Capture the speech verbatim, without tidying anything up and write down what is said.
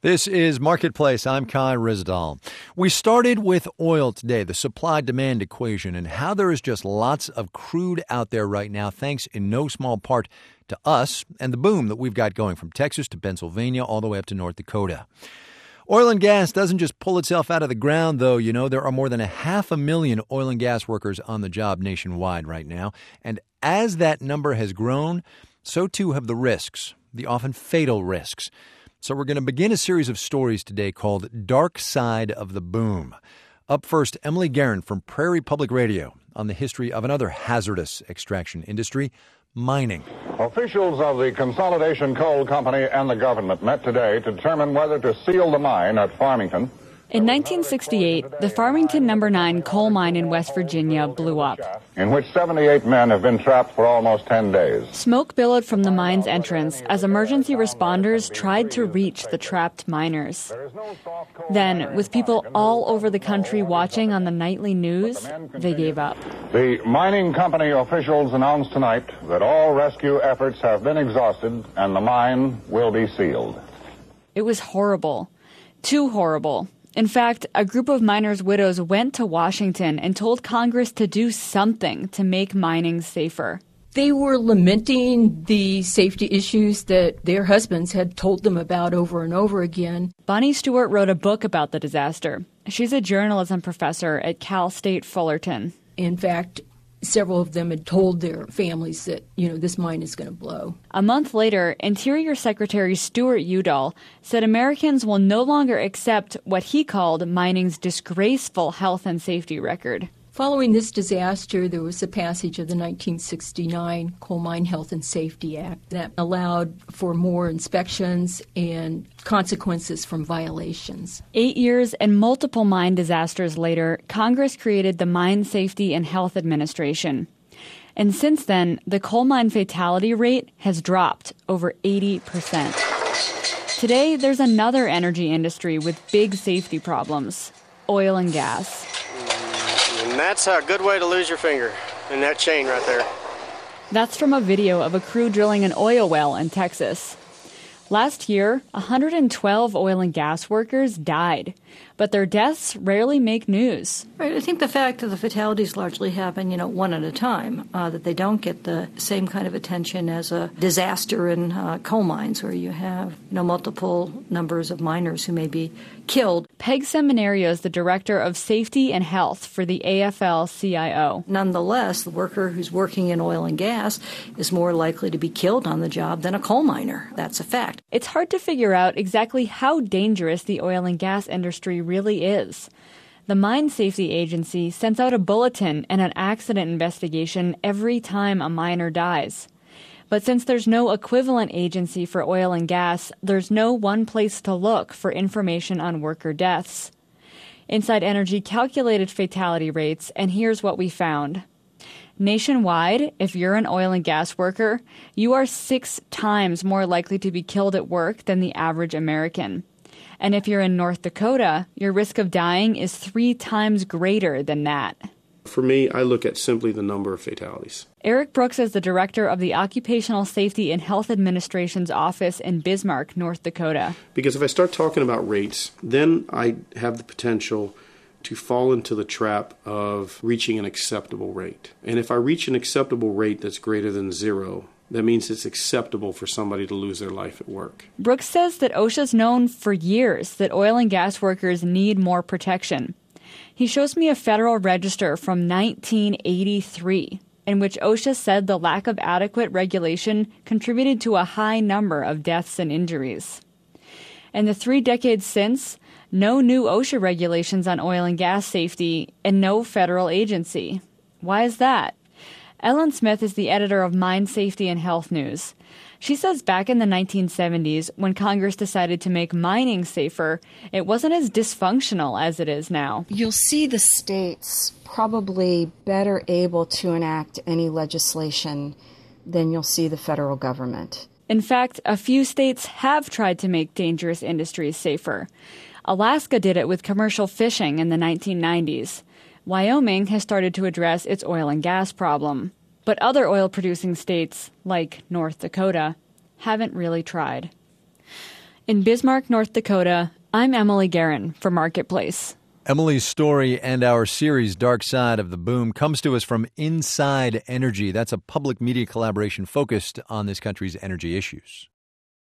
This is Marketplace. I'm Kai Rizdal. We started with oil today, the supply-demand equation, and how there is just lots of crude out there right now, thanks in no small part to us and the boom that we've got going from Texas to Pennsylvania all the way up to North Dakota. Oil and gas doesn't just pull itself out of the ground, though. You know, there are more than a half a million oil and gas workers on the job nationwide right now. And as that number has grown, so too have the risks, the often fatal risks. So we're going to begin a series of stories today called Dark Side of the Boom. Up first, Emily Guerin from Prairie Public Radio on the history of another hazardous extraction industry, mining. Officials of the Consolidation Coal Company and the government met today to determine whether to seal the mine at Farmington. In nineteen sixty-eight, the Farmington number nine coal mine in West Virginia blew up, in which seventy-eight men have been trapped for almost ten days. Smoke billowed from the mine's entrance as emergency responders tried to reach the trapped miners. Then, with people all over the country watching on the nightly news, they gave up. The mining company officials announced tonight that all rescue efforts have been exhausted and the mine will be sealed. It was horrible. Too horrible. In fact, a group of miners' widows went to Washington and told Congress to do something to make mining safer. They were lamenting the safety issues that their husbands had told them about over and over again. Bonnie Stewart wrote a book about the disaster. She's a journalism professor at Cal State Fullerton. In fact, several of them had told their families that, you know, this mine is going to blow. A month later, Interior Secretary Stuart Udall said Americans will no longer accept what he called mining's disgraceful health and safety record. Following this disaster, there was the passage of the nineteen sixty-nine Coal Mine Health and Safety Act that allowed for more inspections and consequences from violations. Eight years and multiple mine disasters later, Congress created the Mine Safety and Health Administration. And since then, the coal mine fatality rate has dropped over eighty percent. Today, there's another energy industry with big safety problems: oil and gas. And that's a good way to lose your finger in that chain right there. That's from a video of a crew drilling an oil well in Texas. Last year, one hundred twelve oil and gas workers died, but their deaths rarely make news. Right. I think the fact that the fatalities largely happen, you know, one at a time, uh, that they don't get the same kind of attention as a disaster in uh, coal mines where you have, you know, multiple numbers of miners who may be killed. Peg Seminario is the director of safety and health for the A F L C I O. Nonetheless, the worker who's working in oil and gas is more likely to be killed on the job than a coal miner. That's a fact. It's hard to figure out exactly how dangerous the oil and gas industry really is. The Mine Safety Agency sends out a bulletin and an accident investigation every time a miner dies. But since there's no equivalent agency for oil and gas, there's no one place to look for information on worker deaths. Inside Energy calculated fatality rates, and here's what we found. Nationwide, if you're an oil and gas worker, you are six times more likely to be killed at work than the average American. And if you're in North Dakota, your risk of dying is three times greater than that. For me, I look at simply the number of fatalities. Eric Brooks is the director of the Occupational Safety and Health Administration's office in Bismarck, North Dakota. Because if I start talking about rates, then I have the potential to fall into the trap of reaching an acceptable rate. And if I reach an acceptable rate that's greater than zero, that means it's acceptable for somebody to lose their life at work. Brooks says that OSHA's known for years that oil and gas workers need more protection. He shows me a Federal Register from nineteen eighty-three, in which OSHA said the lack of adequate regulation contributed to a high number of deaths and injuries. In the three decades since, no new OSHA regulations on oil and gas safety, and no federal agency. Why is that? Ellen Smith is the editor of Mine Safety and Health News. She says back in the nineteen seventies, when Congress decided to make mining safer, it wasn't as dysfunctional as it is now. You'll see the states probably better able to enact any legislation than you'll see the federal government. In fact, a few states have tried to make dangerous industries safer. Alaska did it with commercial fishing in the nineteen nineties. Wyoming has started to address its oil and gas problem. But other oil-producing states, like North Dakota, haven't really tried. In Bismarck, North Dakota, I'm Emily Guerin for Marketplace. Emily's story and our series, Dark Side of the Boom, comes to us from Inside Energy. That's a public media collaboration focused on this country's energy issues.